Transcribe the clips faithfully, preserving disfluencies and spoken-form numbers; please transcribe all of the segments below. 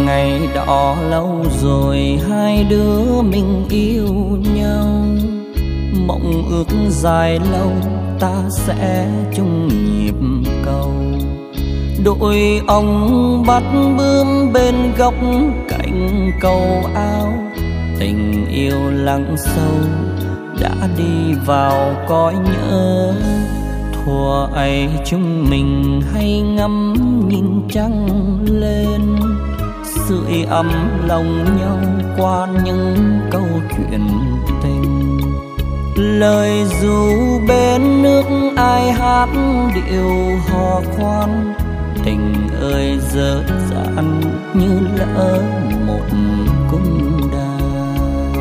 Ngày đó lâu rồi hai đứa mình yêu nhau, mộng ước dài lâu ta sẽ chung nhịp cầu. Đội ông bắt bướm bên góc cạnh cầu ao, tình yêu lắng sâu đã đi vào cõi nhớ. Thuở ấy chúng mình hay ngắm nhìn trăng lên, sưởi ấm lòng nhau qua những câu chuyện tình. Lời ru bên nước ai hát điệu hò khoan, tình ơi dở dang như lỡ một cung đàn.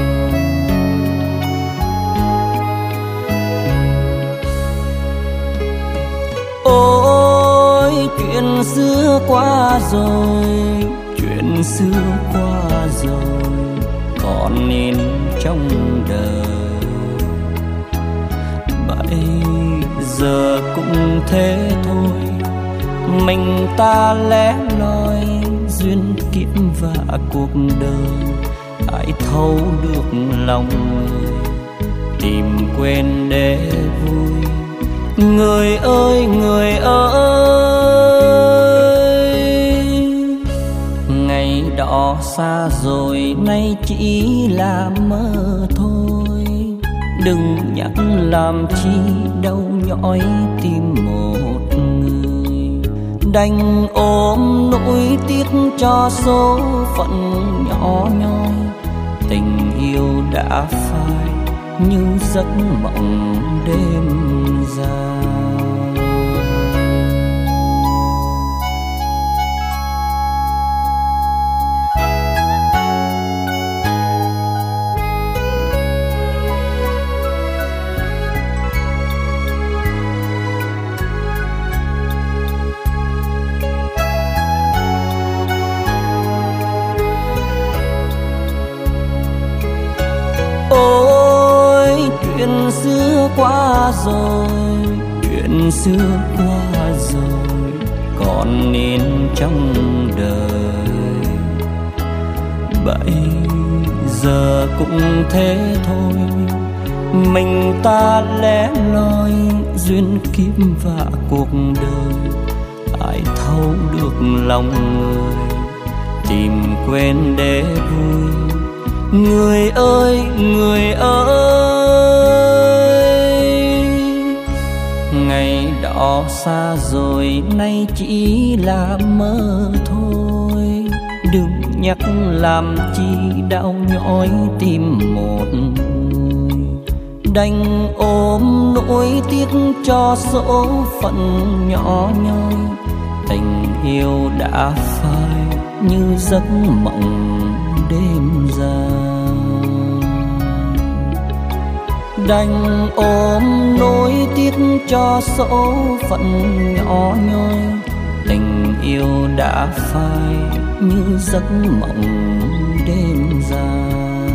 Ôi chuyện xưa qua rồi, chuyện xưa qua rồi, còn nên trong đời. Bây giờ cũng thế thôi, mình ta lẻ loi duyên kiếp và cuộc đời. Ai thấu được lòng người, tìm quên để vui. Người ơi người ơi, ngày đó xa rồi nay chỉ là mơ thôi. Đừng nhắc làm chi đau nhói tim một người, đành ôm nỗi tiếc cho số phận nhỏ nhoi. Tình yêu đã phai như giấc mộng đêm dài. Chuyện xưa qua rồi, chuyện xưa qua rồi, còn nên trong đời. Bây giờ cũng thế thôi, mình ta lẻ loi duyên kiếp và cuộc đời. Ai thấu được lòng người, tìm quên để vui. Người ơi người ơi, ngày đó xa rồi nay chỉ là mơ thôi. Đừng nhắc làm chi đau nhói tim một người, đành ôm nỗi tiếc cho số phận nhỏ nhoi. Tình yêu đã phai như giấc mộng đêm dài, đành ôm nỗi tiếc cho số phận nhỏ nhoi. Tình yêu đã phai như giấc mộng đêm dài,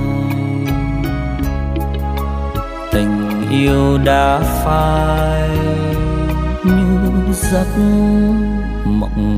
tình yêu đã phai như giấc mộng